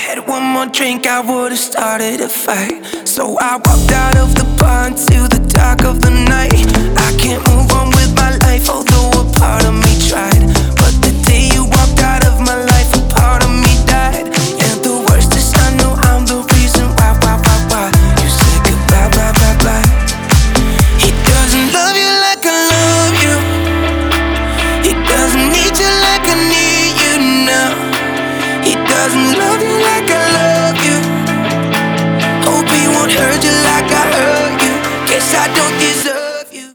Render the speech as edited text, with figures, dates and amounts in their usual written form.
had one more drink, I would've started a fight. So I walked out of the bar into the dark of the night. I can't move on with my life, oh